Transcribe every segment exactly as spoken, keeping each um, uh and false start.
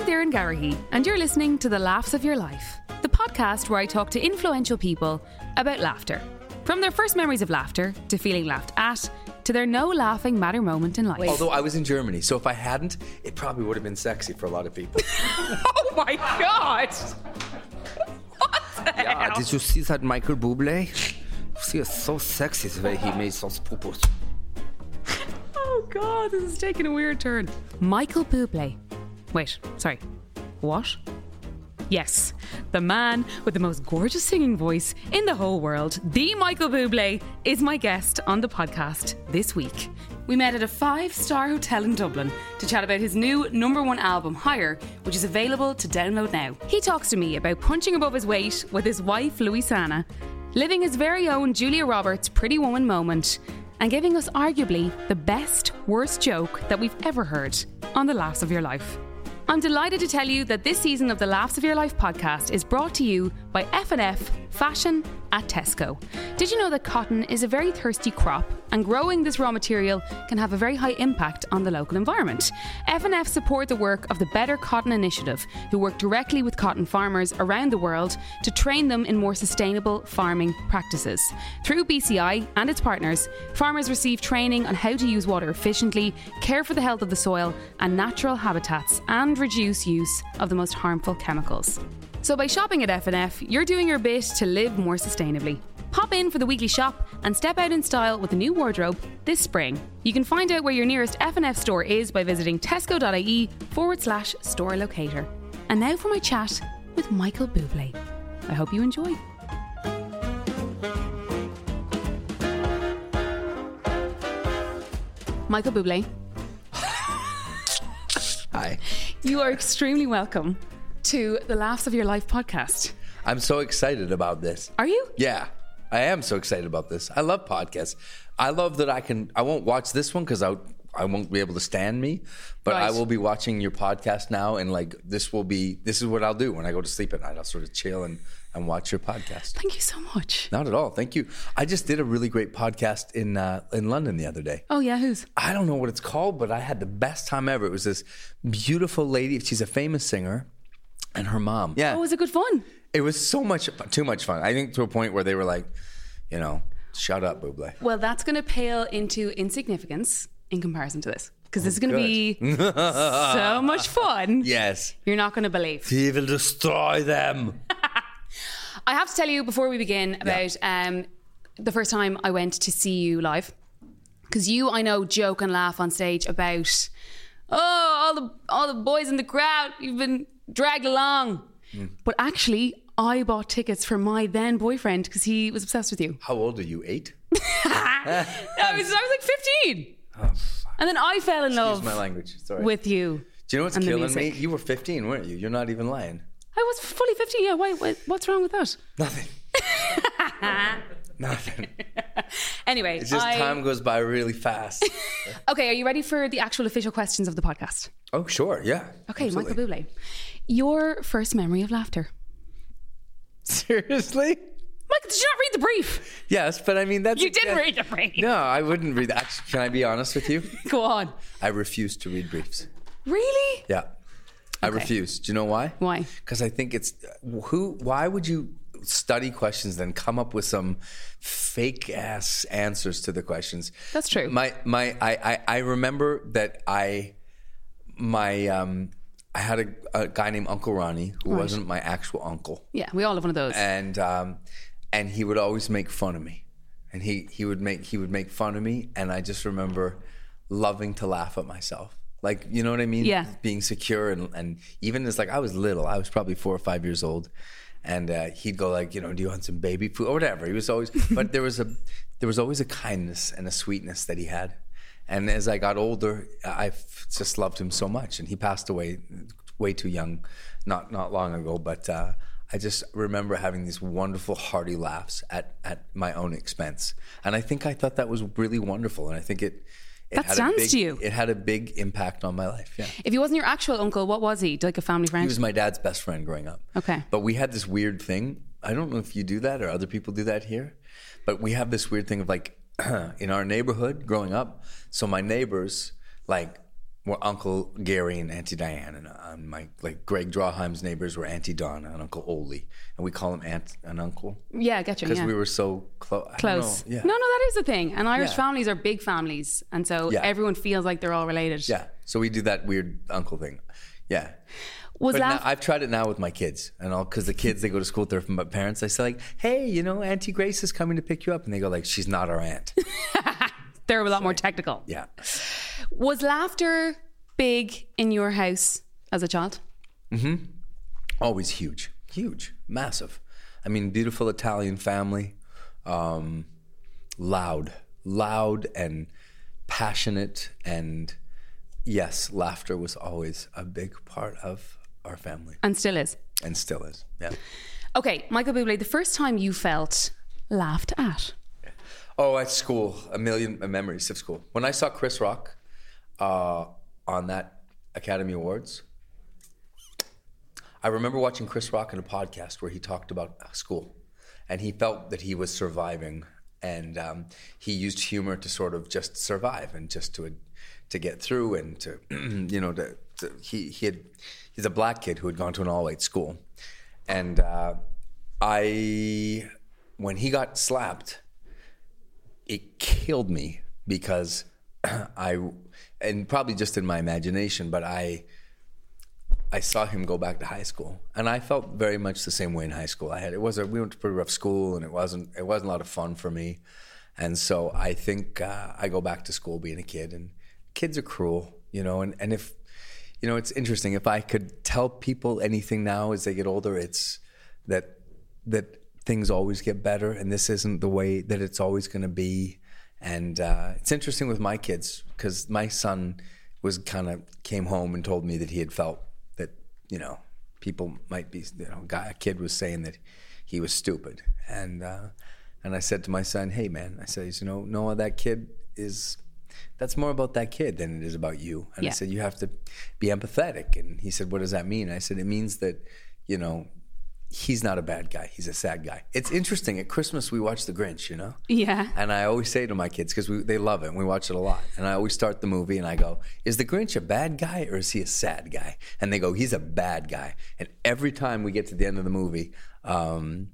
Darren Garrahy, and you're listening to The Laughs of Your Life, the podcast where I talk to influential people about laughter. From their first memories of laughter, to feeling laughed at, to their no laughing matter moment in life. Although I was in Germany, so if I hadn't, it probably would have been sexy for a lot of people. Oh my God! What the Yeah, hell? did you see that Michael Bublé? She is so sexy the way he made those pupus. Oh God, this is taking a weird turn. Michael Bublé. Wait, sorry. What? Yes, the man with the most gorgeous singing voice in the whole world, the Michael Bublé, is my guest on the podcast this week. We met at a five-star hotel in Dublin to chat about his new number one album, Higher, which is available to download now. He talks to me about punching above his weight with his wife, Louisanna, living his very own Julia Roberts Pretty Woman moment, and giving us arguably the best, worst joke that we've ever heard on The Laughs of Your Life. I'm delighted to tell you that this season of the Laughs of Your Life podcast is brought to you by F and F Fashion at Tesco. Did you know that cotton is a very thirsty crop, and growing this raw material can have a very high impact on the local environment? F and F support the work of the Better Cotton Initiative, who work directly with cotton farmers around the world to train them in more sustainable farming practices. Through B C I and its partners, farmers receive training on how to use water efficiently, care for the health of the soil and natural habitats, and reduce use of the most harmful chemicals. So by shopping at F and F, you're doing your bit to live more sustainably. Pop in for the weekly shop and step out in style with a new wardrobe this spring. You can find out where your nearest F and F store is by visiting tesco.ie forward slash store locator. And now for my chat with Michael Bublé. I hope you enjoy. Michael Bublé. Hi. You are extremely welcome to the Laughs of Your Life podcast. I'm so excited about this. Are you? Yeah, I am so excited about this. I love podcasts. I love that I can, I won't watch this one because I, I won't be able to stand me, but Right. I will be watching your podcast now, and like this will be, this is what I'll do when I go to sleep at night. I'll sort of chill and, and watch your podcast. Thank you so much. Not at all. Thank you. I just did a really great podcast in uh, in London the other day. Oh yeah, who's? I don't know what it's called, but I had the best time ever. It was this beautiful lady. She's a famous singer, and her mom. Yeah. Oh, was it good fun? It was so much, too much fun. I think to a point where they were like, you know, shut up, Bublé. Well, that's going to pale into insignificance in comparison to this. Because this is going to be so much fun. Yes. You're not going to believe. He will destroy them. I have to tell you before we begin about um, the first time I went to see you live. Because you, I know, joke and laugh on stage about, oh, all the all the boys in the crowd, you've been dragged along. Mm. But actually, I bought tickets for my then boyfriend because he was obsessed with you. How old are you? Eight? I, was, I was like fifteen. Oh, and then I fell in Excuse love my language. Sorry. with you. Do you know what's and the killing me? music. You were fifteen, weren't you? You're not even lying. I was fully fifteen. Yeah, why, why, what's wrong with that? Nothing. Nothing. Anyway, It's just I... time goes by really fast. Okay, are you ready for the actual official questions of the podcast? Oh, sure. Yeah. Okay, absolutely. Michael Bublé. Your first memory of laughter. Seriously? Michael, did you not read the brief? Yes, but I mean, that's... You didn't read the brief. No, I wouldn't read that. Actually, can I be honest with you? Go on. I refuse to read briefs. Really? Yeah. I Okay. refuse. Do you know why? Why? Because I think it's... who? Why would you study questions then come up with some fake ass answers to the questions? That's true. My my I I, I remember that I my um I had a, a guy named Uncle Ronnie who Right. wasn't my actual uncle, Yeah, we all have one of those. and um and he would always make fun of me, and he he would make he would make fun of me, and I just remember loving to laugh at myself. Like, you know what I mean? Yeah. Being secure, and, and even as like I was little, I was probably four or five years old, and uh, he'd go like, you know, do you want some baby food or whatever? He was always, but there was a there was always a kindness and a sweetness that he had. And as I got older, I just loved him so much. And he passed away way too young, not not long ago. But uh, I just remember having these wonderful, hearty laughs at at my own expense. And I think I thought that was really wonderful. And I think it. It That had a stands big, to you. It had a big impact on my life, yeah. If he wasn't your actual uncle, what was he? Like a family friend? He was my dad's best friend growing up. Okay. But we had this weird thing. I don't know if you do that or other people do that here, but we have this weird thing of like in our neighborhood growing up. So my neighbors, like were Uncle Gary and Auntie Diane, and uh, my like Greg Drawheim's neighbors were Auntie Donna and Uncle Ole, and we call him Aunt and Uncle Yeah, I get you. because Yeah. we were so clo- Close. Yeah. No, no, that is the thing. And Irish Yeah. families are big families. And so Yeah. everyone feels like they're all related. Yeah. So we do that weird uncle thing. Yeah. Was But laugh- now, I've tried it now with my kids, and all because the kids they go to school with their from my parents. I say like, "Hey, you know, Auntie Grace is coming to pick you up," and they go like, "She's not our aunt." They're a lot more technical. Yeah. Was laughter big in your house as a child? Always huge, huge, massive. I mean, beautiful Italian family, um, loud, loud and passionate, and yes, laughter was always a big part of our family, And still is. and still is. Yeah. Okay, Michael Bublé, the first time you felt laughed at? Oh, at school, a million memories of school. When I saw Chris Rock uh, on that Academy Awards, I remember watching Chris Rock in a podcast where he talked about school, and he felt that he was surviving, and um, he used humor to sort of just survive and just to to get through and to you know to, to he he had he's a black kid who had gone to an all white school, and uh, I when he got slapped, it killed me because I, and probably just in my imagination, but I, I saw him go back to high school, and I felt very much the same way in high school. I had it was a we went to a pretty rough school, and it wasn't it wasn't a lot of fun for me, and so I think uh, I go back to school being a kid, and kids are cruel, you know, and and if, you know, it's interesting. If I could tell people anything now as they get older, it's that that. things always get better, and this isn't the way that it's always going to be. And uh, it's interesting with my kids because my son was kind of came home and told me that he had felt that, you know, people might be, you know, guy, a kid was saying that he was stupid, and uh, and I said to my son, "Hey, man," I said, you know, no, that kid is. That's more about that kid than it is about you. And Yeah. I said, you have to be empathetic. And he said, what does that mean? I said, it means that, you know, he's not a bad guy. He's a sad guy. It's interesting. At Christmas, we watch The Grinch, you know? Yeah. And I always say to my kids, because they love it, and we watch it a lot, and I always start the movie and I go, is the Grinch a bad guy or is he a sad guy? And they go, he's a bad guy. And every time we get to the end of the movie, um,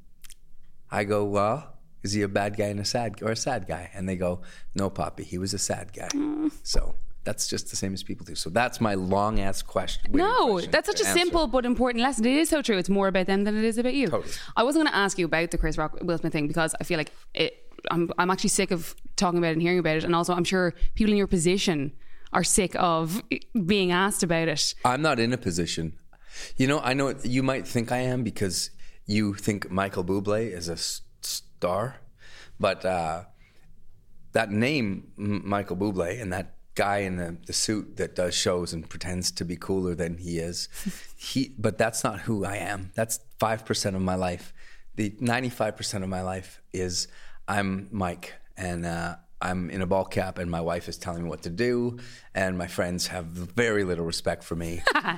I go, well, is he a bad guy and a sad or a sad guy? And they go, no, Poppy, he was a sad guy. Mm. So that's just the same as people do. So that's my long ass question. No, question that's such a answer. simple but important lesson. It is so true. It's more about them than it is about you. Totally. I wasn't going to ask you about the Chris Rock Will Smith thing because I feel like it, I'm I'm actually sick of talking about it and hearing about it, and also I'm sure people in your position are sick of being asked about it. I'm not in a position. You know, I know you might think I am because you think Michael Bublé is a s- star, but uh, that name, M- Michael Bublé, and that guy in the, the suit that does shows and pretends to be cooler than he is, he. But that's not who I am. That's five percent of my life. The ninety-five percent of my life is I'm Mike, and uh, I'm in a ball cap, and my wife is telling me what to do, and my friends have very little respect for me,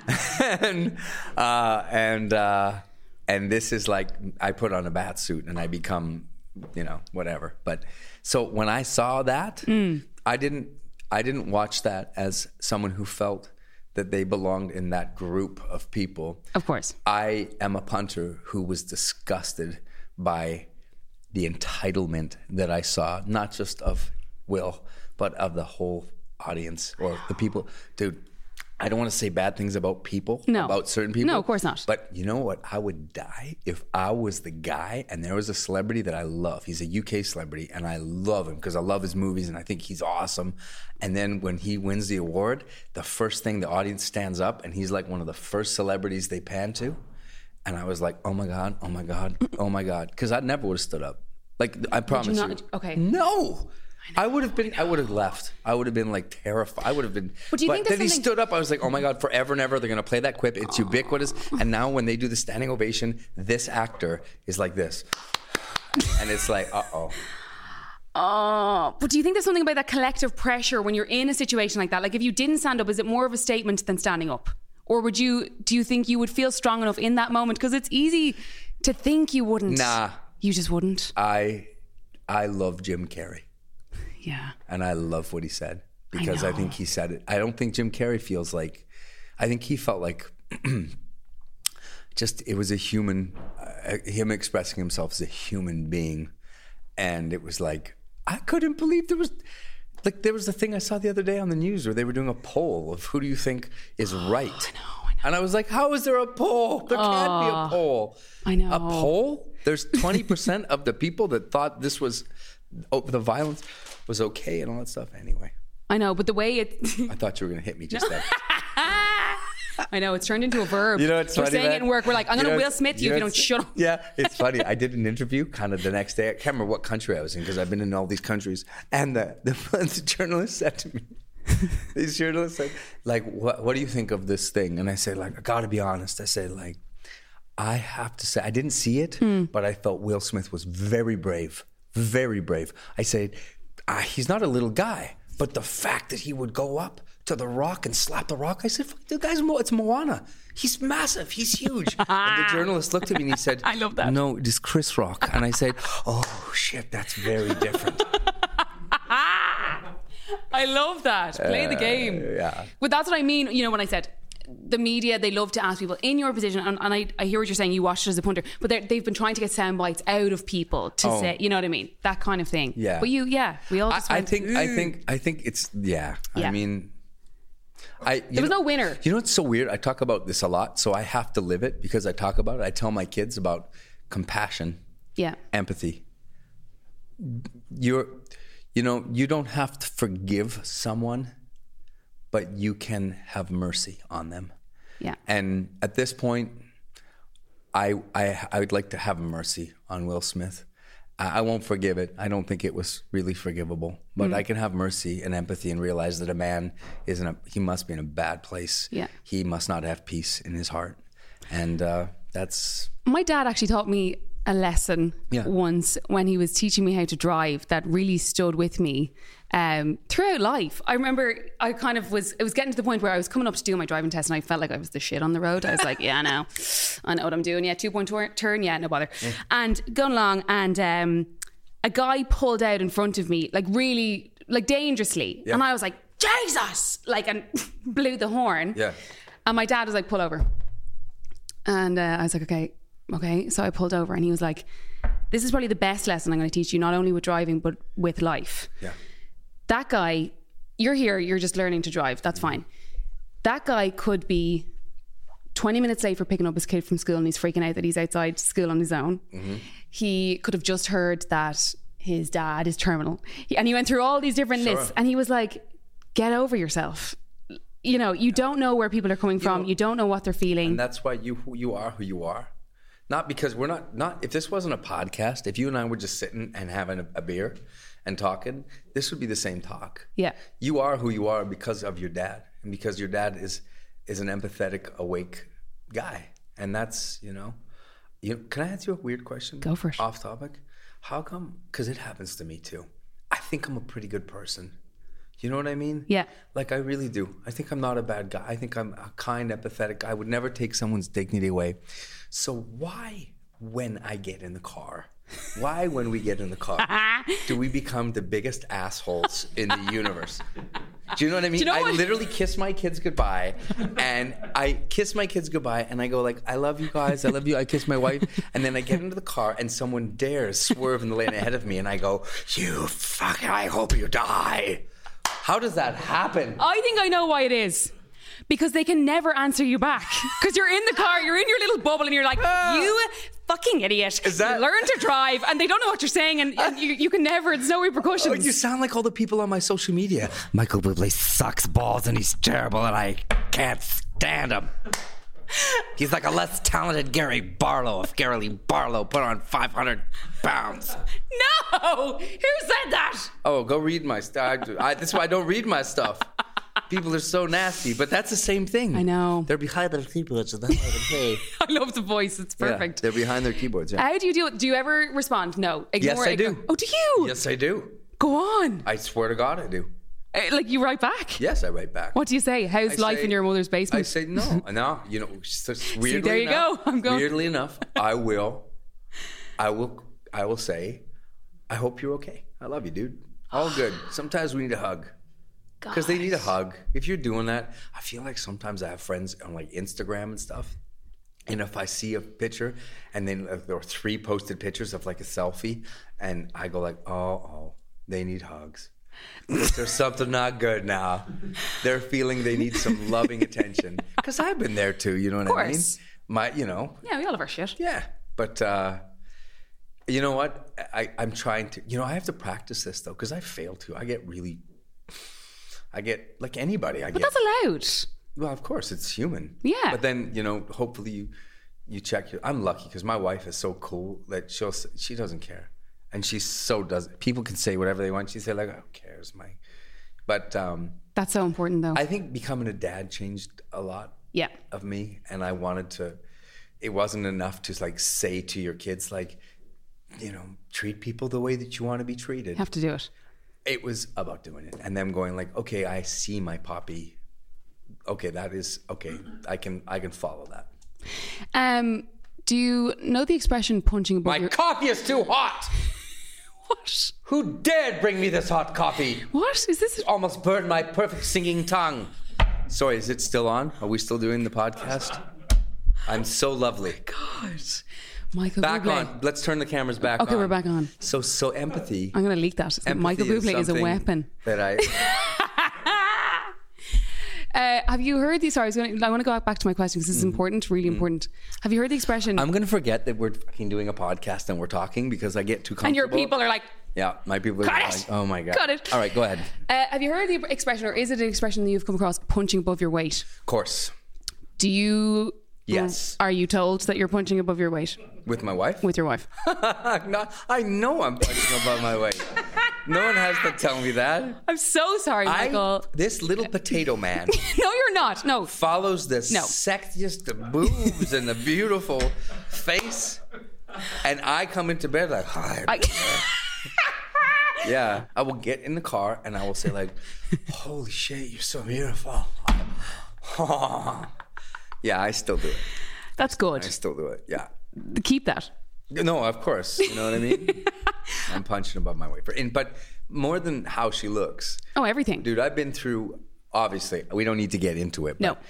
and uh, and uh, and this is like I put on a bat suit and I become, you know, whatever. But so when I saw that, mm. I didn't I didn't watch that as someone who felt that they belonged in that group of people. Of course. I am a punter who was disgusted by the entitlement that I saw, not just of Will, but of the whole audience or the people. Dude, I don't want to say bad things about people, no. about certain people. No, of course not. But you know what? I would die if I was the guy and there was a celebrity that I love. He's a U K celebrity and I love him because I love his movies and I think he's awesome. And then when he wins the award, the first thing the audience stands up and he's like one of the first celebrities they pan to. And I was like, oh my God, oh my God, oh my God. Because I never would have stood up. Like, I promise you. Not, okay. No. I, I would have been, I, I would have left. I would have been like terrified. I would have been. But do you but think then he something... stood up. I was like, oh my God, forever and ever, they're going to play that quip. It's ubiquitous. And now when they do the standing ovation, this actor is like this. And it's like, uh-oh. Oh, but do you think there's something about that collective pressure when you're in a situation like that? Like if you didn't stand up, is it more of a statement than standing up? Or would you, do you think you would feel strong enough in that moment? Because it's easy to think you wouldn't. Nah. You just wouldn't. I, I love Jim Carrey. Yeah. And I love what he said. because I, I I think he said it. I don't think Jim Carrey feels like, I think he felt like just, it was a human, uh, him expressing himself as a human being. And it was like, I couldn't believe there was, like there was a thing I saw the other day on the news where they were doing a poll of who do you think is right. I know, I know. And I was like, how is there a poll? There can't be a poll. I know. A poll? There's twenty percent of the people that thought this was, oh, the violence was okay and all that stuff. Anyway. I know, but the way it... I thought you were going to hit me just then. I know, it's turned into a verb. You know, it's We're funny, saying man. it in work. We're like, I'm You going to know, Will Smith you, you if you know, don't shut up. Yeah, it's funny. I did an interview kind of the next day. I can't remember what country I was in because I've been in all these countries. And the, the, the journalist said to me, these journalists said, like, what, what do you think of this thing? And I said, like, I got to be honest. I said, like, I have to say, I didn't see it, mm. but I felt Will Smith was very brave, very brave. I said, ah, he's not a little guy, but the fact that he would go up to the Rock and slap the Rock, I said, fuck, the guy's, Mo- it's Moana. He's massive, he's huge. And the journalist looked at me and he said, I love that. No, it is Chris Rock. And I said, oh shit, that's very different. I love that. Play the game. Uh, yeah. But that's what I mean, you know, when I said the media, they love to ask people in your position, and, and I, I hear what you're saying, you watched it as a punter, but they've been trying to get sound bites out of people to Oh. say, you know what I mean? That kind of thing. Yeah. But you, yeah, we all just I, I went, think, I "Ooh." think, I think it's, yeah. Yeah. I mean, I, you There was know, no winner. You know what's so weird? I talk about this a lot, so I have to live it because I talk about it. I tell my kids about compassion, Yeah. empathy. You're, you know, you don't have to forgive someone, but you can have mercy on them. Yeah. And at this point, I I I would like to have mercy on Will Smith. I, I won't forgive it. I don't think it was really forgivable, but Mm. I can have mercy and empathy and realize that a man isn't a, he must be in a bad place. Yeah. He must not have peace in his heart. And uh, that's, My dad actually taught me a lesson Yeah. once when he was teaching me how to drive that really stood with me um, throughout life. I remember I kind of was, it was getting to the point where I was coming up to do my driving test and I felt like I was the shit on the road. I was like, yeah, I know. I know what I'm doing. Yeah, two point tur- turn. Yeah, no bother. Yeah. And going along and um, a guy pulled out in front of me, like really, like dangerously. Yeah. And I was like, Jesus! Like, and blew the horn. yeah. And my dad was like, pull over. And uh, I was like, okay, okay. So I pulled over and he was like, this is probably the best lesson I'm going to teach you, not only with driving, but with life. Yeah. That guy, you're here, you're just learning to drive. That's fine. That guy could be twenty minutes late for picking up his kid from school and he's freaking out that he's outside school on his own. Mm-hmm. He could have just heard that his dad is terminal. He, and he went through all these different Sure. lists and he was like, get over yourself. You know, you don't know where people are coming from. know, you don't know what they're feeling. And that's why you who you are who you are. Not because we're not, not, if this wasn't a podcast, if you and I were just sitting and having a, a beer and talking, this would be the same talk. Yeah. You are who you are because of your dad and because your dad is is an empathetic, awake guy. And that's, you know, you can I ask you a weird question? Go for it. Off topic. How come? Because it happens to me too. I think I'm a pretty good person. You know what I mean? Yeah. Like I really do. I think I'm not a bad guy. I think I'm a kind, empathetic guy. I would never take someone's dignity away. So why, when I get in the car, why when we get in the car, do we become the biggest assholes in the universe? Do you know what I mean? Do you know I what? literally kiss my kids goodbye, and I kiss my kids goodbye, and I go like, "I love you guys, I love you." I kiss my wife, and then I get into the car, and someone dares swerve in the lane ahead of me, and I go, "You fucking! I hope you die." How does that happen? I think I know why it is. Because they can never answer you back. Because you're in the car, you're in your little bubble, and you're like, you fucking idiot. Is that- You learn to drive, and they don't know what you're saying, and, and you, you can never, it's no Oh, repercussions. you sound like all the people on my social media. Michael Bublé sucks balls and he's terrible and I can't stand him. He's like a less talented Gary Barlow if Gary Lee Barlow put on five hundred pounds. No! Who said that? Oh, go read my stuff. I, that's why I don't read my stuff. People are so nasty, but that's the same thing. I know. They're behind their keyboards, and that's why they pay. I love the voice, it's perfect. Yeah, they're behind their keyboards. Yeah. How do you do it? Do you ever respond? No. Ignore Yes, I it. do. Oh, do you? Yes, I do. Go on. I swear to God, I do. Uh, Like you write back? Yes, I write back. What do you say? How's I life say- in your mother's basement? I say no, no. You know, it's just weirdly there you enough, go. I'm going- Weirdly enough, I will, I will, I will say, I hope you're okay. I love you, dude. All good. Sometimes we need a hug. Because they need a hug. If you're doing that, I feel like sometimes I have friends on like Instagram and stuff. And if I see a picture and then uh, there are three posted pictures of like a selfie and I go like, oh, oh, they need hugs. There's something not good now. They're feeling they need some loving attention. Because I've been there too, you know what I mean? My, you know. Yeah, we all have our shit. Yeah. But uh, you know what? I, I'm trying to, you know, I have to practice this though because I fail to. I get really, I get like anybody. I but get. That's allowed. Well, of course, it's human. Yeah. But then, you know, hopefully you, you check your... I'm lucky because my wife is so cool that she'll... She doesn't care. And she so does... People can say whatever they want. She say like, who cares, Mike? But... um That's so important, though. I think becoming a dad changed a lot yeah. of me. And I wanted to... It wasn't enough to like say to your kids, like, you know, treat people the way that you want to be treated. You have to do it. It was about doing it. And them going like, okay, I see my poppy... Okay, that is okay. I can I can follow that. Um, do you know the expression "punching above My your"? coffee is too hot. What? Who dared bring me this hot coffee? What is this? Almost burned my perfect singing tongue. Sorry, is it still on? Are we still doing the podcast? I'm so lovely. God, Michael Back Bublé. on. Let's turn the cameras back Okay, on. we're back on. So so empathy. I'm going to leak that. empathy Michael Bublé is a something weapon. That I. Uh, have you heard these? Sorry, I, was gonna, I want to go back to my question because this is Mm-hmm. important, really mm-hmm. important. Have you heard the expression? I'm going to forget that we're fucking doing a podcast and we're talking because I get too comfortable. And your people are like, yeah, my people are cut like, it! oh my God. Cut it! All right, go ahead. Uh, have you heard the expression, or is it an expression that you've come across, punching above your weight? Of course. Do you... Yes. Are you told that you're punching above your weight? With my wife? With your wife. No, I know I'm punching above my weight. No one has to tell me that. I'm so sorry, Michael. I, this little potato man... No, you're not. No. Follows the No. sexiest, the boobs and the beautiful face. And I come into bed like, hi. I, Yeah. I will get in the car and I will say like, holy shit, you're so beautiful. Yeah, I still do it. that's good. I still do it. Yeah. Keep that. No, of course. You know what I mean? I'm punching above my weight. And, but more than how she looks. Oh, everything. Dude, I've been through, obviously, we don't need to get into it. But No.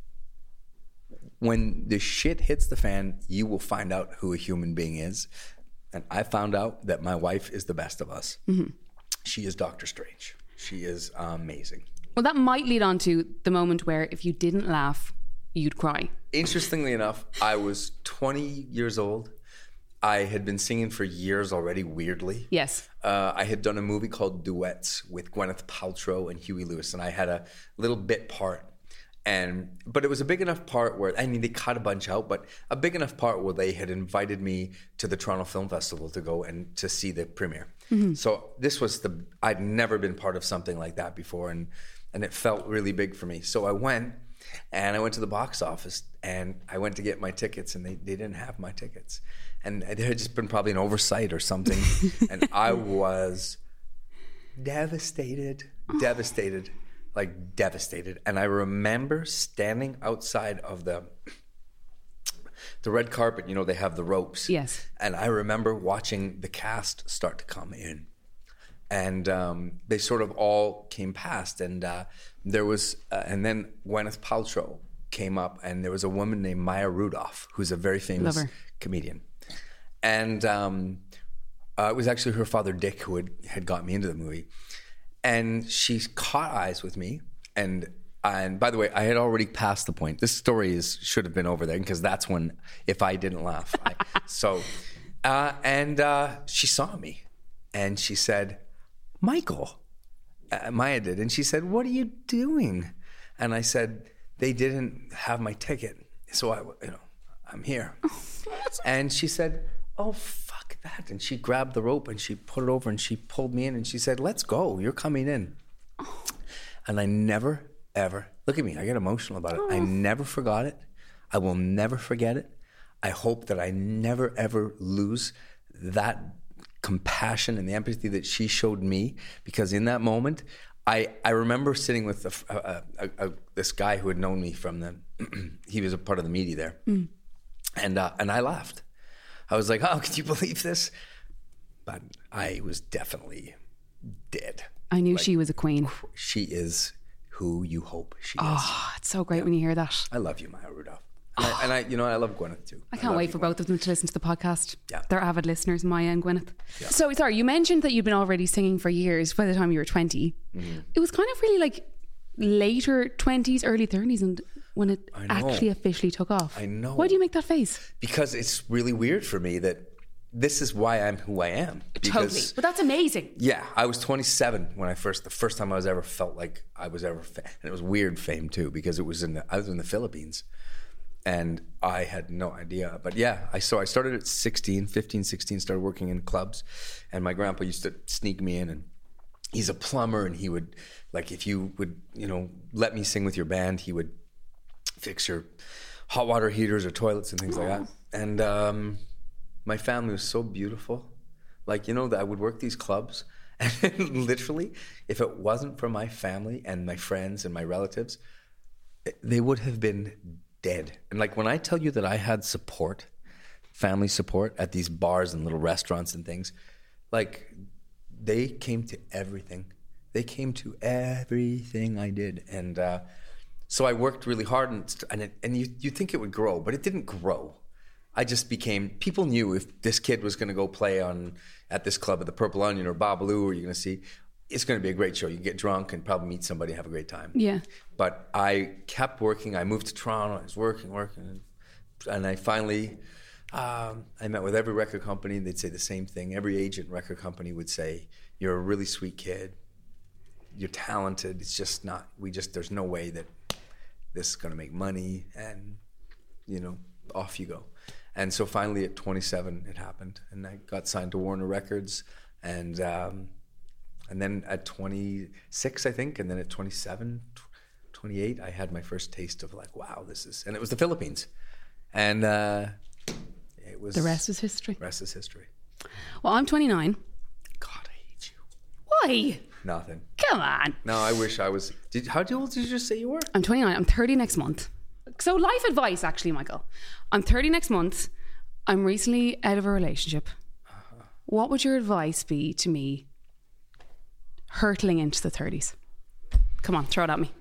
when the shit hits the fan, you will find out who a human being is. And I found out that my wife is the best of us. Mm-hmm. She is Doctor Strange. She is amazing. Well, that might lead on to the moment where if you didn't laugh, you'd cry. Interestingly enough, I was twenty years old. I had been singing for years already, weirdly. Yes. Uh, I had done a movie called Duets with Gwyneth Paltrow and Huey Lewis, and I had a little bit part. And but it was a big enough part where, I mean, they cut a bunch out, but a big enough part where they had invited me to the Toronto Film Festival to go and to see the premiere. Mm-hmm. So this was the, I'd never been part of something like that before, and and it felt really big for me. So I went, and I went to the box office, and I went to get my tickets, and they, they didn't have my tickets. And there had just been probably an oversight or something, and I was devastated, devastated. Like devastated. And I remember standing outside of the the red carpet, you know, they have the ropes. Yes. And I remember watching the cast start to come in. And um, they sort of all came past. And uh, there was, uh, and then Gwyneth Paltrow came up, and there was a woman named Maya Rudolph, who's a very famous comedian. And um, uh, it was actually her father, Dick, who had, had got me into the movie. And she caught eyes with me, and and by the way, I had already passed the point. This story is should have been over there because that's when, if I didn't laugh, I, so uh, and uh, she saw me, and she said, "Michael," uh, Maya did, and she said, "What are you doing?" And I said, "They didn't have my ticket, so I, you know, I'm here." And she said, "Oh, fuck that." And she grabbed the rope and she put it over and she pulled me in and she said, "Let's go. You're coming in." Oh. And I never, ever, look at me, I get emotional about it. Oh. I never forgot it. I will never forget it. I hope that I never, ever lose that compassion and the empathy that she showed me, because in that moment, I, I remember sitting with a, a, a, a, this guy who had known me from the, he was a part of the media there. Mm. And uh, and I laughed. I was like, "Oh, can you believe this?" But I was definitely dead. I knew Like, she was a queen. She is who you hope she is. Oh, it's so great when you hear that. I love you, Maya Rudolph. And, I, and I, you know, I love Gwyneth too. I can't love wait you, for Gwyneth. both of them to listen to the podcast. Yeah. They're avid listeners, Maya and Gwyneth. Yeah. So, sorry, you mentioned that you'd been already singing for years by the time you were twenty. Mm-hmm. It was kind of really like later twenties, early thirties, and when it I know. actually officially took off. I know. Why do you make that face? Because it's really weird for me that this is why I'm who I am. Totally. Because, But that's amazing. yeah, I was twenty-seven when I first, the first time I was ever felt like I was ever, fa- and it was weird fame too, because it was in the, I was in the Philippines and I had no idea. But yeah, I so I started at sixteen, fifteen, sixteen, started working in clubs, and my grandpa used to sneak me in, and he's a plumber, and he would, like, if you would, you know, let me sing with your band, he would fix your hot water heaters or toilets and things like that. And um, my family was so beautiful. Like, you know, that I would work these clubs, and literally, if it wasn't for my family and my friends and my relatives, they would have been dead. And like, when I tell you that I had support, family support at these bars and little restaurants and things, like, they came to everything. They came to everything I did. And uh, so I worked really hard, and and, it, and you, you think it would grow, but it didn't grow. I just became, people knew if this kid was going to go play on at this club at the Purple Onion or Babalu, or you're going to see, it's going to be a great show. You can get drunk and probably meet somebody, have a great time. Yeah. But I kept working. I moved to Toronto. I was working, working. And I finally, um, I met with every record company. They'd say the same thing. Every agent record company would say, you're a really sweet kid. You're talented. It's just not, we just, there's no way that this is going to make money. And, you know, off you go. And so finally at twenty-seven, it happened. And I got signed to Warner Records. And um, and then at twenty-six, I think, and then at twenty-seven, twenty-eight, I had my first taste of like, wow, this is, and it was the Philippines. And uh, it was... The rest is history. The rest is history. Well, I'm twenty-nine. God, I hate you. Why? Nothing. Come on. No, I wish I was... Did, how old did you just say you were? I'm twenty-nine. I'm thirty next month. So life advice, actually, Michael. I'm thirty next month. I'm recently out of a relationship. Uh-huh. What would your advice be to me hurtling into the thirties? Come on, throw it at me.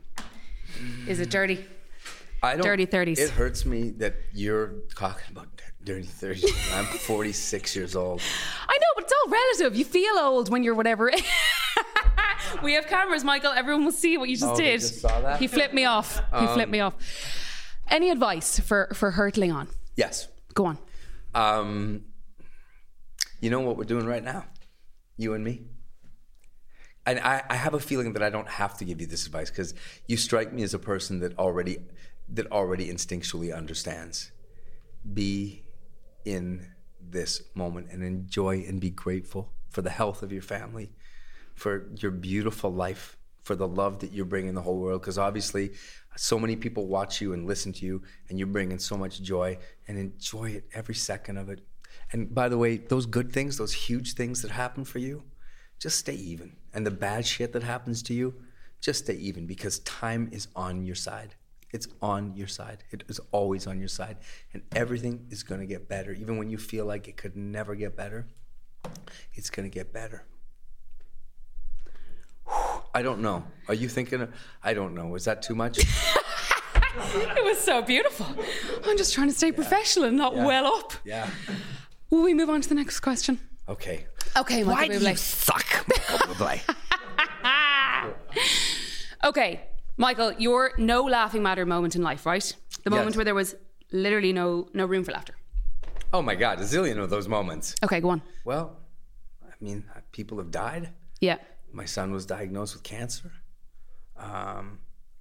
Is it dirty? I don't, Dirty thirties. It hurts me that you're talking about dirty thirties. I'm forty-six years old. I know, but it's all relative. You feel old when you're whatever. We have cameras, Michael. Everyone will see what you just Oh, did. they just saw that? He flipped me off. He Um, flipped me off. Any advice for, for hurtling on? Yes. Go on. Um, you know what we're doing right now? You and me? And I, I have a feeling that I don't have to give you this advice, because you strike me as a person that already that already instinctually understands. Be in this moment and enjoy and be grateful for the health of your family, for your beautiful life, for the love that you're bringing the whole world. Because obviously so many people watch you and listen to you, and you're bringing so much joy, and enjoy it, every second of it. And by the way, those good things, those huge things that happen for you, just stay even. And the bad shit that happens to you, just stay even, because time is on your side. It's on your side. It is always on your side. And everything is going to get better. Even when you feel like it could never get better, it's going to get better. I don't know. Are you thinking of, I don't know. Was that too much? It was so beautiful. I'm just trying to stay professional and not Yeah. well up. Yeah. Will we move on to the next question? Okay. Okay, Why Michael do you Bublé. suck, Michael Bublé? Okay, Michael, your no laughing matter moment in life, right? The moment Yes. where there was literally no no room for laughter. Oh my God, a zillion of those moments. Okay, go on. Well, I mean, people have died. Yeah. My son was diagnosed with cancer. Um,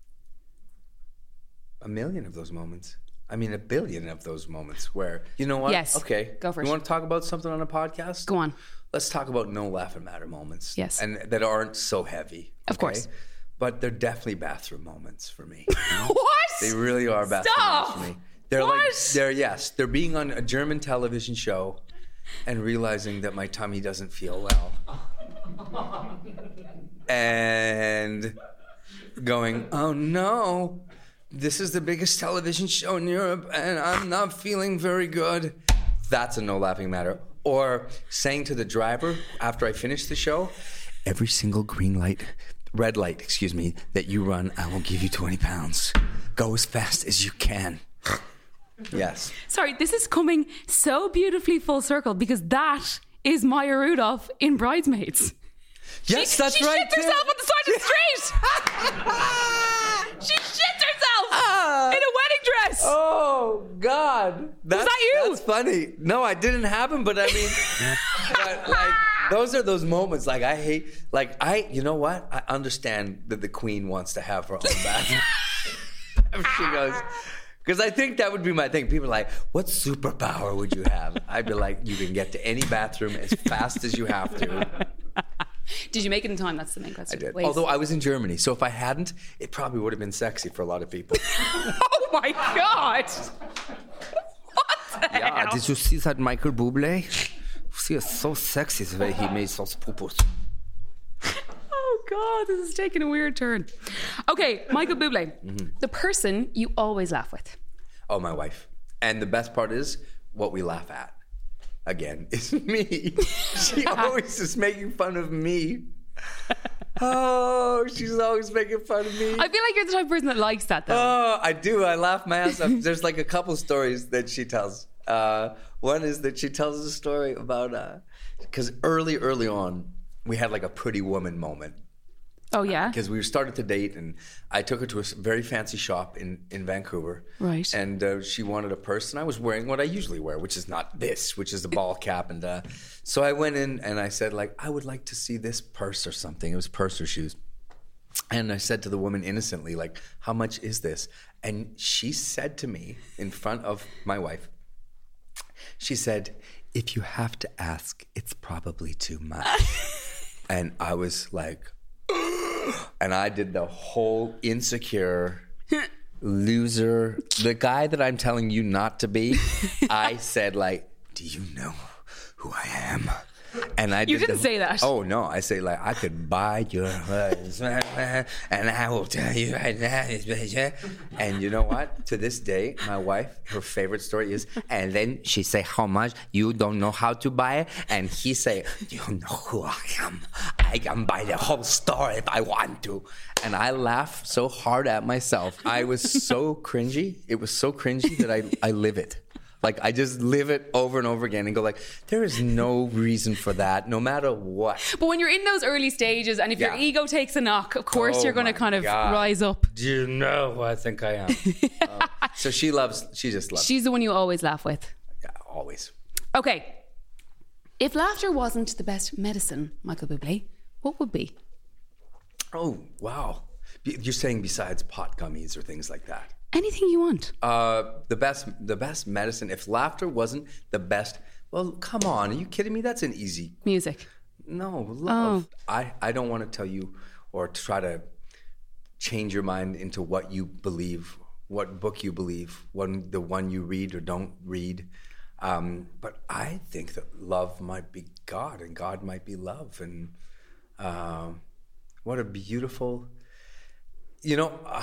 a million of those moments. I mean, a billion of those moments where, you know what? Yes. Okay. Go for you it. want to talk about something on a podcast? Go on. Let's talk about no laughing matter moments. Yes. And that aren't so heavy. Of course. But they're definitely bathroom moments for me. What? They really are bathroom Stop! moments for me. They're What? like, they're, yes, they're being on a German television show and realizing that my tummy doesn't feel well. And going, oh no, this is the biggest television show in Europe and I'm not feeling very good. That's a no laughing matter. Or saying to the driver after I finish the show, every single green light, red light, excuse me, that you run, I will give you twenty pounds. Go as fast as you can. Yes. Sorry, this is coming so beautifully full circle because that is Maya Rudolph in Bridesmaids. Yes, she, that's she right. She shit herself on the side of the street. She shit herself uh, in a wedding dress. Oh God, that's, was that you? That's funny. No, I didn't happen, but I mean, but like those are those moments. Like I hate. Like I, you know what? I understand that the Queen wants to have her own bathroom. She goes. Because I think that would be my thing. People are like, what superpower would you have? I'd be like, you can get to any bathroom as fast as you have to. Did you make it in time? That's the main question. I did. Ways. Although I was in Germany. So if I hadn't, it probably would have been sexy for a lot of people. Oh my God. What the Yeah, hell? did you see that Michael Bublé? She is so sexy the way he made those pupus. Oh God, this is taking a weird turn. Okay, Michael Bublé, mm-hmm. the person you always laugh with. Oh, my wife. And the best part is what we laugh at. Again, is me. She always is making fun of me. Oh, she's always making fun of me. I feel like you're the type of person that likes that, though. Oh, I do. I laugh my ass off. There's like a couple stories that she tells. Uh, one is that she tells a story about, because uh, early, early on, we had like a pretty woman moment. Oh, yeah? Because we started to date, and I took her to a very fancy shop in, in Vancouver. Right. And uh, she wanted a purse, and I was wearing what I usually wear, which is not this, which is the ball cap. And uh, so I went in, and I said, like, I would like to see this purse or something. It was purse or shoes. And I said to the woman innocently, like, how much is this? And she said to me in front of my wife, she said, if you have to ask, it's probably too much. And I was like... And I did the whole insecure loser, the guy that I'm telling you not to be. I said, like, do you know who I am? And I did You didn't the, say that. Oh, no. I say, like, I could buy your husband, and I will tell you right now. And you know what? To this day, my wife, her favorite story is, and then she say, how much? You don't know how to buy it? And he say, you know who I am. I can buy the whole store if I want to. And I laugh so hard at myself. I was so cringy. It was so cringy that I, I live it. Like, I just live it over and over again and go like, there is no reason for that, no matter what. But when you're in those early stages and if Yeah. your ego takes a knock, of course Oh you're going to my kind of God. rise up. Do you know who I think I am? uh, so she loves, she just loves She's the one you always laugh with. Yeah, always. Okay. If laughter wasn't the best medicine, Michael Bublé, what would be? Oh, wow. You're saying besides pot gummies or things like that? Anything you want. Uh, the best, the best medicine. If laughter wasn't the best, well, come on. Are you kidding me? That's an easy. Music. No, love. Oh. I, I don't want to tell you or try to change your mind into what you believe, what book you believe, what, the one you read or don't read. Um, but I think that love might be God and God might be love. And uh, what a beautiful, you know, uh,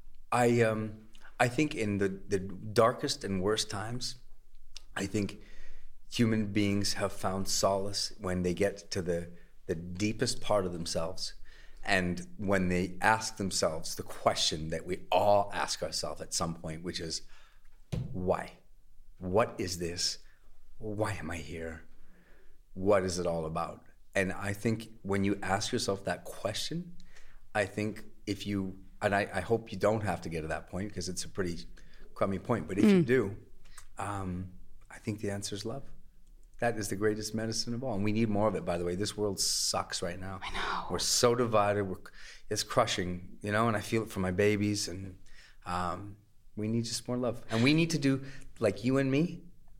I um, I think in the, the darkest and worst times, I think human beings have found solace when they get to the, the deepest part of themselves and when they ask themselves the question that we all ask ourselves at some point, which is, why? What is this? Why am I here? What is it all about? And I think when you ask yourself that question, I think if you, and I, I hope you don't have to get to that point because it's a pretty crummy point, but if mm. you do, um, I think the answer is love. That is the greatest medicine of all. And we need more of it, by the way. This world sucks right now. I know. We're so divided. We're, it's crushing, you know, and I feel it for my babies. And um, we need just more love. And we need to do, like you and me,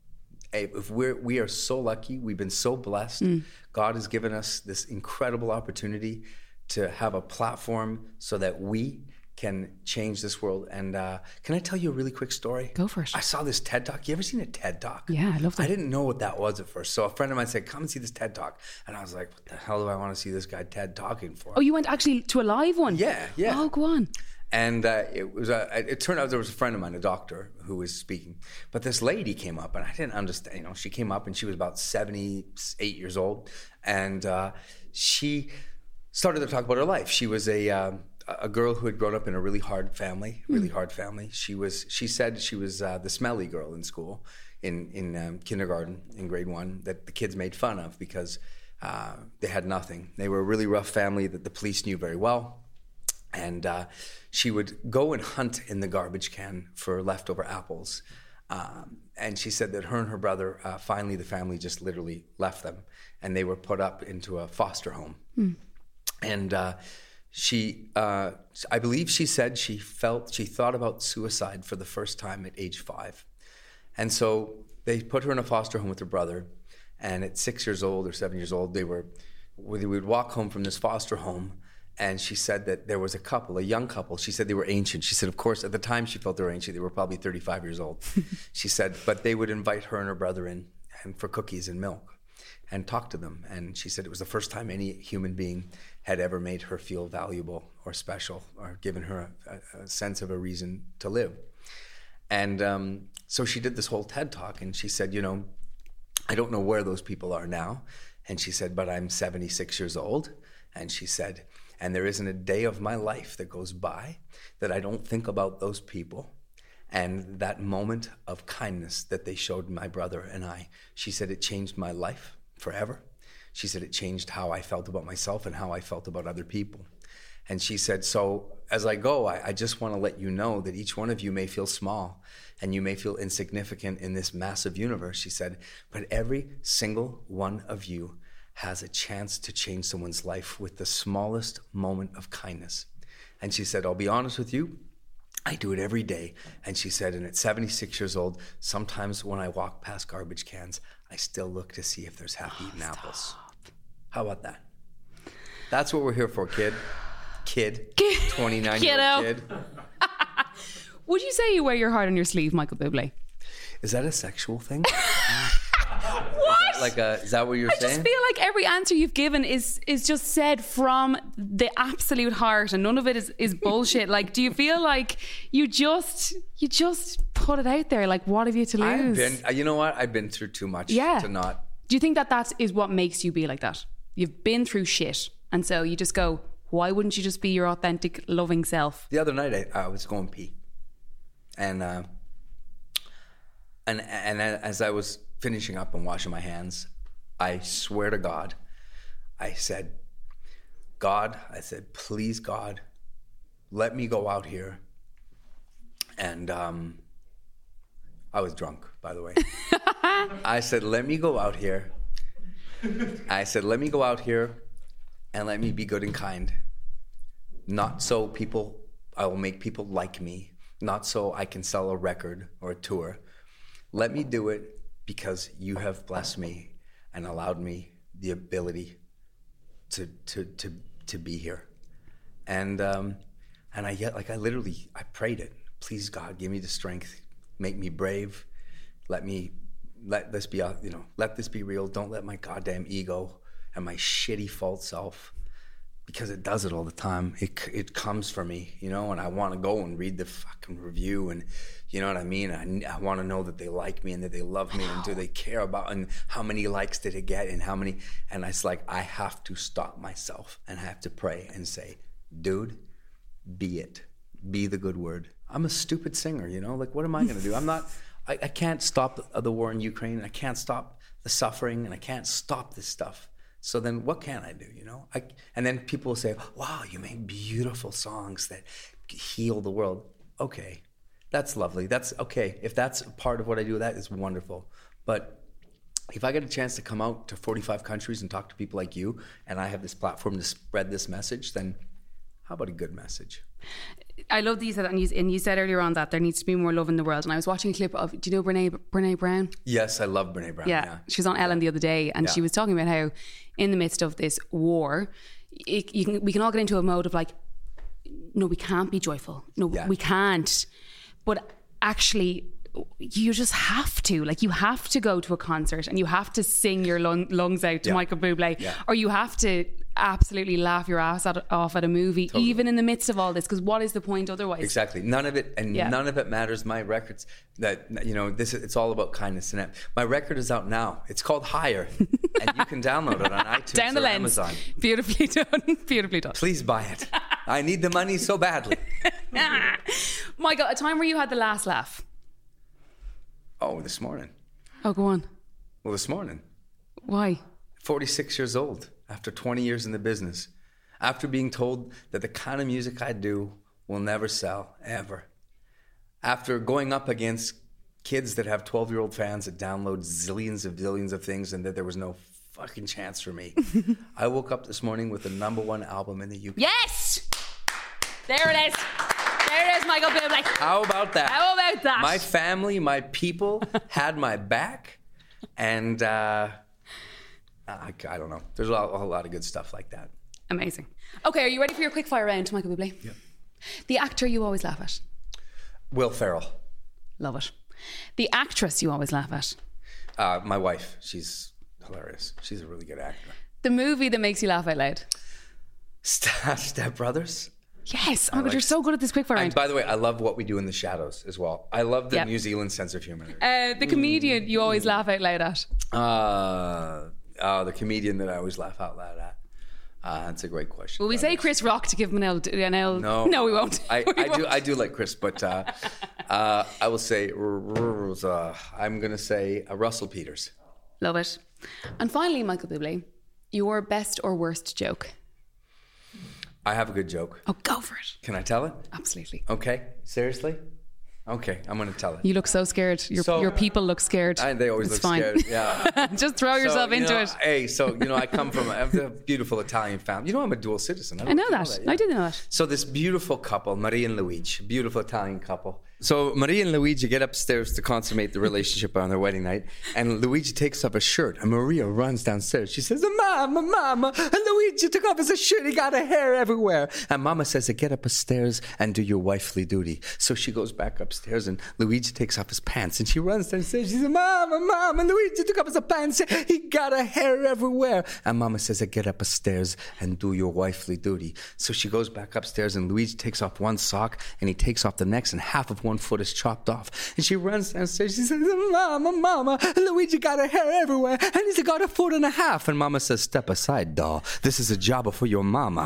if we're, we are so lucky. We've been so blessed. Mm. God has given us this incredible opportunity to have a platform so that we can change this world. And uh, can I tell you a really quick story? Go for it. I saw this TED Talk. You ever seen a TED Talk? Yeah, I love that. I didn't know what that was at first. So a friend of mine said, come and see this TED Talk. And I was like, what the hell do I want to see this guy TED talking for? Oh, you went actually to a live one? Yeah, yeah. Oh, go on. And uh, it was a, it turned out there was a friend of mine, a doctor, who was speaking. But this lady came up, and I didn't understand. You know, she came up, and she was about seventy-eight years old. And uh, she started to talk about her life. She was a um, a girl who had grown up in a really hard family, really mm. hard family. She was. She said she was uh, the smelly girl in school, in in um, kindergarten, in grade one, that the kids made fun of because uh, they had nothing. They were a really rough family that the police knew very well. And uh, she would go and hunt in the garbage can for leftover apples. Um, and she said that her and her brother, uh, finally the family just literally left them. And they were put up into a foster home. Mm. And uh, she, uh, I believe she said she felt, she thought about suicide for the first time at age five. And so they put her in a foster home with her brother. And at six years old or seven years old, they were, they would walk home from this foster home. And she said that there was a couple, a young couple. She said they were ancient. She said, of course, at the time she felt they were ancient. They were probably thirty-five years old. She said, but they would invite her and her brother in and for cookies and milk and talk to them. And she said it was the first time any human being had ever made her feel valuable or special or given her a, a sense of a reason to live. And um, so she did this whole TED Talk, and she said, you know, I don't know where those people are now. And she said, but I'm seventy-six years old. And she said, and there isn't a day of my life that goes by that I don't think about those people and that moment of kindness that they showed my brother and I. She said it changed my life forever. She said it changed how I felt about myself and how I felt about other people. And she said, so as I go, I, I just want to let you know that each one of you may feel small and you may feel insignificant in this massive universe, she said, but every single one of you has a chance to change someone's life with the smallest moment of kindness. And she said, I'll be honest with you, I do it every day. And she said, and at seventy-six years old, sometimes when I walk past garbage cans, I still look to see if there's half-eaten oh, apples. How about that? That's what we're here for, kid. Kid. twenty-nine-year-old kid. Would you say you wear your heart on your sleeve, Michael Bublé? Is that a sexual thing? What? Like a, is that what you're I saying? I just feel like every answer you've given is is just said from the absolute heart, and none of it is, is bullshit. Like, do you feel like you just you just put it out there? Like, what have you to lose? I've been, you know what? I've been through too much yeah. to not. Do you think that that is what makes you be like that? You've been through shit, and so you just go, why wouldn't you just be your authentic, loving self? The other night, I, I was going pee, and uh, and and as I was finishing up and washing my hands, I swear to God, I said, God, I said, please, God, let me go out here. And um, I was drunk, by the way. I said, let me go out here. I said, let me go out here and let me be good and kind. Not so people, I will make people like me. Not so I can sell a record or a tour. Let me do it because you have blessed me and allowed me the ability to to to to be here. And um, and I get like I literally I prayed it. Please, God, give me the strength, make me brave. Let me let this be you know let this be real. Don't let my goddamn ego and my shitty false self, because it does it all the time. It it comes for me, you know, and I want to go and read the fucking review, and you know what I mean? I, I want to know that they like me and that they love me and do they care about, and how many likes did it get and how many, and it's like, I have to stop myself and have to pray and say, dude, be it. Be the good word. I'm a stupid singer, you know, like what am I going to do? I'm not, I, I can't stop the, the war in Ukraine. I can't stop the suffering, and I can't stop this stuff. So then what can I do, you know? I, and then people will say, wow, you make beautiful songs that heal the world. Okay, that's lovely. That's okay. If that's part of what I do, that is wonderful. But if I get a chance to come out to forty-five countries and talk to people like you, and I have this platform to spread this message, then how about a good message? I love that you said that, and you, and you said earlier on that there needs to be more love in the world. And I was watching a clip of, do you know Brene, Brene Brown? Yes, I love Brene Brown. Yeah, yeah. She was on Ellen the other day, and yeah. she was talking about how in the midst of this war, it, you can, we can all get into a mode of like, no, we can't be joyful. No, yeah. we can't. But actually, you just have to. Like, you have to go to a concert and you have to sing your lung, lungs out to yeah. Michael Bublé, yeah. or you have to absolutely laugh your ass at, off at a movie, Totally. even in the midst of all this, because what is the point otherwise? Exactly. None of it, and Yeah. none of it matters. My records, that you know, this it's all about kindness. And my record is out now. It's called Higher, and you can download it on iTunes Down the or lens. Amazon. Beautifully done. Beautifully done. Please buy it. I need the money so badly. Michael, a time where you had the last laugh. Oh, this morning. Oh, go on. Well, this morning. Why? forty-six years old, after twenty years in the business, after being told that the kind of music I do will never sell, ever. After going up against kids that have twelve-year-old fans that download zillions of billions of things and that there was no fucking chance for me, I woke up this morning with the number one album in the U K. Yes! There it is. There it is, Michael Bublé. How about that? How about that? My family, my people had my back, and uh, I, I don't know. There's a lot, a lot of good stuff like that. Amazing. Okay, are you ready for your quick fire round, Michael Bublé? Yep. The actor you always laugh at. Will Ferrell. Love it. The actress you always laugh at. Uh, my wife. She's hilarious. She's a really good actor. The movie that makes you laugh out loud. Step, Step Brothers. Yes. Oh my God, like- you're so good at this quick fire And round. by the way, I love What We Do in the Shadows as well. I love the Yep. New Zealand sense of humor. Uh, the comedian you always laugh out loud at. Uh, uh, the comedian that I always laugh out loud at. Uh, that's a great question. Will we say Chris Rock to give him an L? An L? No, no, we won't. I, We I do. won't. I do like Chris, but uh, uh, I will say uh, I'm going to say uh, Russell Peters. Love it. And finally, Michael Bublé, your best or worst joke. I have a good joke. Oh, go for it. Can I tell it? Absolutely. Okay. Seriously? Okay, I'm going to tell it. You look so scared. Your, So- your people look scared. I, they always It's look fine. scared. Yeah. Just throw yourself So, you into know, it. Hey, so you know, I come from I have a beautiful Italian family. You know, I'm a dual citizen. I know don't that. you yeah. I did know that. So this beautiful couple, Maria and Luigi, beautiful Italian couple. So Maria and Luigi get upstairs to consummate the relationship on their wedding night, and Luigi takes off his shirt, and Maria runs downstairs. She says, "Mama, Mama!" And Luigi took off his shirt. He got a hair everywhere. And Mama says, "Get up the stairs and do your wifely duty." So she goes back upstairs, and Luigi takes off his pants, and she runs downstairs. She says, "Mama, Mama!" Luigi took off his pants. He got a hair everywhere. And Mama says, "Get up the stairs and do your wifely duty." So she goes back upstairs, and Luigi takes off one sock, and he takes off the next, and half of one foot is chopped off. And she runs downstairs. She says, "Mama, Mama!" Luigi got a hair everywhere, and he's got a foot and a half. And Mama says, "Step aside, doll. This is a job for your mama."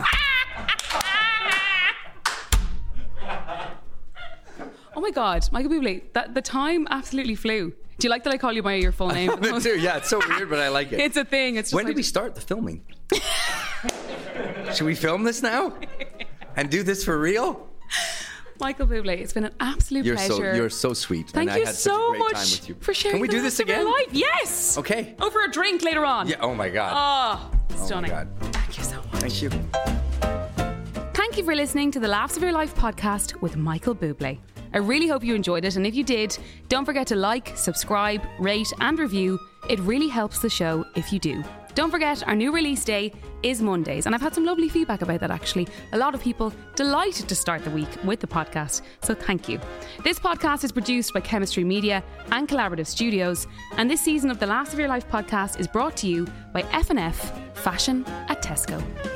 Oh my God, Michael Bublé, that the time absolutely flew. Do you like that I call you by your full name? Me too. Yeah, it's so weird, but I like it. It's a thing. It's just When like, did we start the filming? Should we film this now and do this for real? Michael Bublé, it's been an absolute You're pleasure. so you're so sweet. Thank and you I had so such a great much time with you. for sharing Can we the do rest this of your again? life. Yes. Okay. Over a drink later on. Yeah. Oh my God. Oh, oh my stunning. God. Thank you so much. Thank you. Thank you for listening to the Laughs of Your Life podcast with Michael Bublé. I really hope you enjoyed it, and if you did, don't forget to like, subscribe, rate and review. It really helps the show if you do. Don't forget, our new release day is Mondays, and I've had some lovely feedback about that actually. A lot of people delighted to start the week with the podcast, so thank you. This podcast is produced by Chemistry Media and Collaborative Studios, and this season of the Laughs of Your Life podcast is brought to you by F and F Fashion at Tesco.